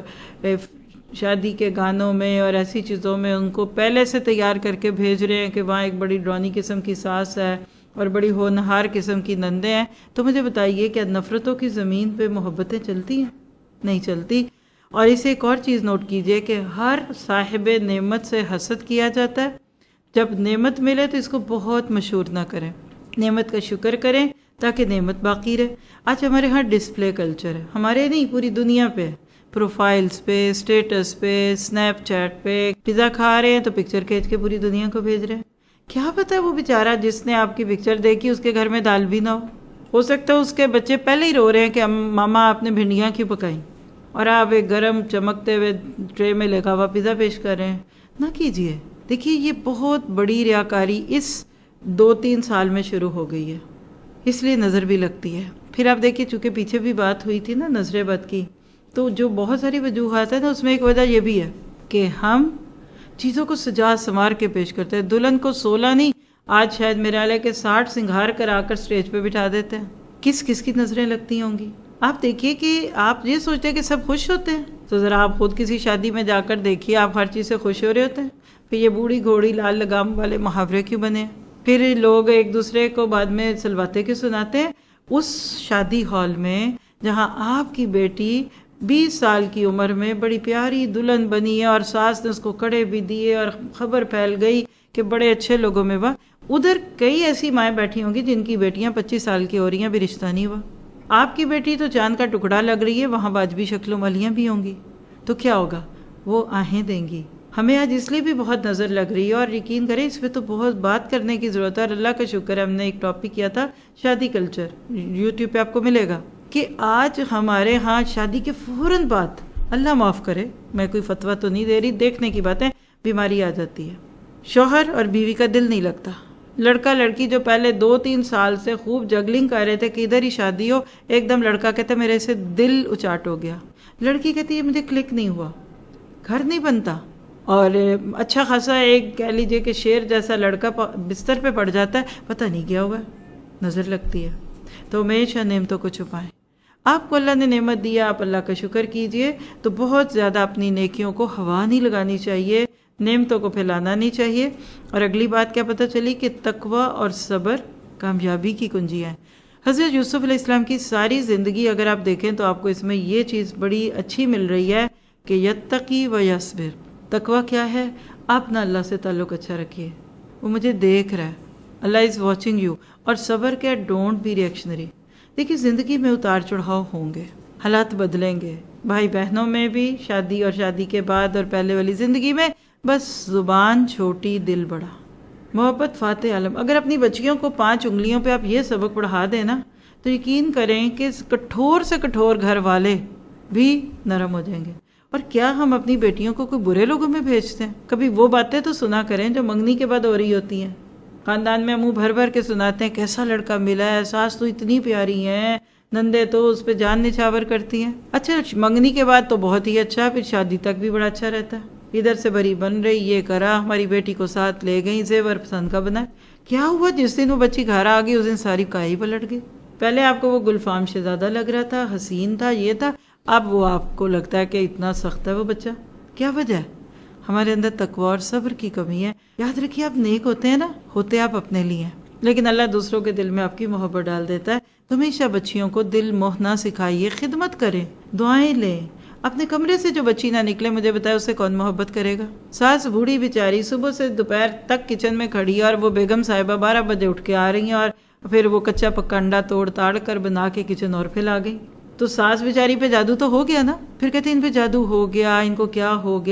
شادی کے گانوں میں اور ایسی چیزوں میں ان کو پہلے سے تیار کر کے بھیج رہے ہیں کہ وہاں ایک بڑی ڈرانی قسم کی ساس ہے اور بڑی ہونہار قسم کی نندیں ہیں، تو مجھے بتائیے کہ نفرتوں کی زمین پہ محبتیں چلتی ہیں؟ نہیں چلتی۔ اور اسے ایک اور چیز نوٹ کیجئے کہ ہر صاحب نعمت سے حسد کیا جاتا ہے۔ جب نعمت ملے تو اس کو بہت مشہور نہ کریں، نعمت کا شکر کریں تاکہ نعمت باقی رہے۔ آج ہمارے ہاں ڈسپلے کلچر ہے، ہمارے نہیں پوری دنیا پہ، پروفائلز پہ، اسٹیٹس پہ، سنیپ چیٹ پہ، پیزا کھا رہے ہیں تو پکچر کھینچ کے پوری دنیا کو بھیج رہے ہیں۔ کیا پتہ ہے وہ بیچارہ جس نے آپ کی پکچر دیکھی اس کے گھر میں دال بھی نہ ہو ہو سکتا ہے اس کے بچے پہلے ہی رو رہے ہیں کہ ماما آپ نے بھنڈیاں کیوں پکائیں، اور آپ ایک گرم چمکتے ہوئے ٹرے میں لگا ہوا پیزا پیش کر رہے ہیں۔ نہ کیجئے۔ دیکھیے یہ بہت بڑی ریاکاری اس دو تین سال میں شروع ہو گئی ہے، اس لیے نظر بھی لگتی ہے۔ پھر آپ دیکھیے چونکہ پیچھے بھی بات ہوئی تھی نا نظر بد کی، تو جو بہت ساری وجوہات ہیں نا اس میں ایک وجہ یہ بھی ہے کہ ہم چیزوں کو سجا سنوار کے پیش کرتے ہیں۔ دلہن کو سولہ نہیں، آج شاید میرے والے کے ساٹھ سنگھار کرا کر سٹیج پہ بٹھا دیتے ہیں۔ کس کس کی نظریں لگتی ہوں گی؟ آپ دیکھیے کہ آپ یہ سوچتے ہیں کہ سب خوش ہوتے ہیں، تو ذرا آپ خود کسی شادی میں جا کر دیکھیے، آپ ہر چیز سے خوش ہو رہے ہوتے ہیں۔ پھر یہ بوڑھی گھوڑی لال لگام والے محاورے کیوں بنے؟ پھر لوگ ایک دوسرے کو بعد میں سلواتے کیوں سناتے ہیں؟ اس شادی ہال میں جہاں آپ کی بیٹی بیس سال کی عمر میں بڑی پیاری دلہن بنی ہے اور ساس نے اس کو کڑے بھی دیے اور خبر پھیل گئی کہ بڑے اچھے لوگوں میں وہ، ادھر کئی ایسی مائیں بیٹھی ہوں گی جن کی بیٹیاں پچیس سال کی ہو رہی ہیں، بھی رشتہ نہیں ہوا۔ آپ کی بیٹی تو چاند کا ٹکڑا لگ رہی ہے، وہاں واجبی شکل و ملیاں بھی ہوں گی، تو کیا ہوگا؟ وہ آہیں دیں گی۔ ہمیں آج اس لیے بھی بہت نظر لگ رہی ہے، اور یقین کریں اس پہ تو بہت بات کرنے کی ضرورت ہے، اور اللہ کا شکر ہے ہم نے ایک ٹاپک کیا تھا شادی کلچر، یوٹیوب پہ آپ کو ملے گا، کہ آج ہمارے ہاں شادی کے فوراً بعد، اللہ معاف کرے میں کوئی فتویٰ تو نہیں دے رہی، دیکھنے کی باتیں، بیماری آ جاتی ہے، شوہر اور بیوی کا دل نہیں لگتا۔ لڑکا لڑکی جو پہلے دو تین سال سے خوب جگلنگ کر رہے تھے کہ ادھر ہی شادی ہو، ایک دم لڑکا کہتا ہے میرے سے دل اچاٹ ہو گیا، لڑکی کہتی ہے مجھے کلک نہیں ہوا، گھر نہیں بنتا، اور اچھا خاصا ایک کہہ لیجئے کہ شیر جیسا لڑکا بستر پہ پڑ جاتا ہے، پتہ نہیں کیا ہوا ہے، نظر لگتی ہے۔ تو ہمیشہ نعمتوں کو چھپائیں۔ آپ کو اللہ نے نعمت دیا، آپ اللہ کا شکر کیجئے، تو بہت زیادہ اپنی نیکیوں کو ہوا نہیں لگانی چاہیے، نعمتوں کو پھیلانا نہیں چاہیے۔ اور اگلی بات کیا پتہ چلی کہ تقوی اور صبر کامیابی کی کنجی ہے۔ حضرت یوسف علیہ السلام کی ساری زندگی اگر آپ دیکھیں تو آپ کو اس میں یہ چیز بڑی اچھی مل رہی ہے کہ یتقی و یصبر۔ تقوی کیا ہے؟ آپ نہ اللہ سے تعلق اچھا رکھیے، وہ مجھے دیکھ رہا ہے، اللہ از واچنگ یو۔ اور صبر کیا؟ Don't be reactionary. دیکھیے زندگی میں اتار چڑھاؤ ہوں گے، حالات بدلیں گے، بھائی بہنوں میں بھی، شادی اور شادی کے بعد اور پہلے والی زندگی میں، بس زبان چھوٹی دل بڑا، محبت فاتح عالم۔ اگر اپنی بچیوں کو پانچ انگلیوں پہ آپ یہ سبق پڑھا دیں نا تو یقین کریں کہ کٹھور سے کٹھور گھر والے بھی نرم ہو جائیں گے۔ اور کیا ہم اپنی بیٹیوں کو کوئی برے لوگوں میں بھیجتے ہیں؟ کبھی وہ باتیں تو سنا کریں جو منگنی کے بعد ہو رہی ہوتی ہیں، خاندان میں منہ بھر بھر کے سناتے ہیں کیسا لڑکا ملا ہے، ساس تو اتنی پیاری ہیں، نندے تو اس پہ جان نچھاور کرتی ہیں۔ اچھا منگنی کے بعد تو بہت ہی اچھا، پھر شادی تک بھی بڑا اچھا رہتا ہے، ادھر سے بری بن رہی، یہ کرا، ہماری بیٹی کو ساتھ لے گئی، زیور پسند کا بنا۔ کیا ہوا جس دن وہ بچی گھر آ گئی اس دن ساری کائی پلٹ گئی؟ پہلے آپ کو وہ گلفام شہزادہ لگ رہا تھا، حسین تھا، یہ تھا، اب وہ آپ کو لگتا ہے کہ اتنا سخت ہے وہ بچہ۔ کیا وجہ ہے؟ ہمارے اندر تقوی اور صبر کی کمی ہے۔ یاد رکھیے آپ نیک ہوتے ہیں نا، ہوتے آپ اپنے لیے ہیں، لیکن اللہ دوسروں کے دل میں آپ کی محبت ڈال دیتا ہے۔ تو ہمیشہ بچیوں کو دل موہ نہ سکھائیے، خدمت کریں، دعائیں لیں۔ اپنے کمرے سے جو بچی نہ نکلے مجھے بتائے اس سے کون محبت کرے گا؟ ساس بوڑھی بیچاری صبح سے دوپہر تک کچن میں کھڑی ہے، اور وہ بیگم صاحبہ بارہ بجے اٹھ کے آ رہی ہیں، اور پھر وہ کچا پکا انڈا توڑ تاڑ کر بنا کے کچن اور پھیلا گئی۔ تو ساس بیچاری پہ جادو تو ہو گیا نا، پھر کہتے ہیں ان پہ جادو ہو گیا، ان کو کیا ہو گیا۔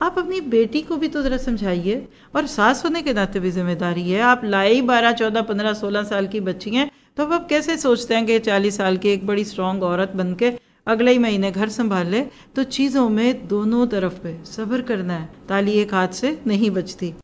آپ اپنی بیٹی کو بھی تو ذرا سمجھائیے، اور ساس ہونے کے ناطے بھی ذمہ داری ہے. آپ لائی بارہ چودہ پندرہ سولہ سال کی بچی ہیں، تو اب آپ کیسے سوچتے ہیں کہ چالیس سال کی ایک بڑی اسٹرانگ عورت بن کے اگلے ہی مہینے گھر سنبھال لے؟ تو چیزوں میں دونوں طرف پہ صبر کرنا ہے، تالی ایک ہاتھ سے نہیں بجتی.